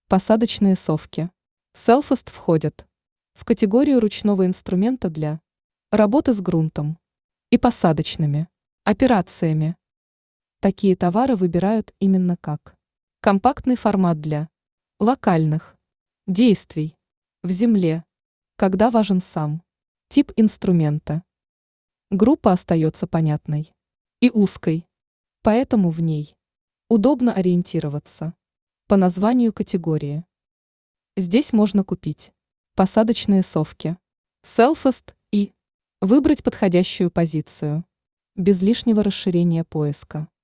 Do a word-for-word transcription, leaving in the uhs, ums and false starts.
Посадочные совки. Селфест входят в категорию ручного инструмента для работы с грунтом и посадочными операциями. Такие товары выбирают именно как компактный формат для локальных действий в земле, когда важен сам тип инструмента. Группа остается понятной и узкой, поэтому в ней удобно ориентироваться по названию категории. Здесь можно купить посадочные совки, Селфест и выбрать подходящую позицию, без лишнего расширения поиска.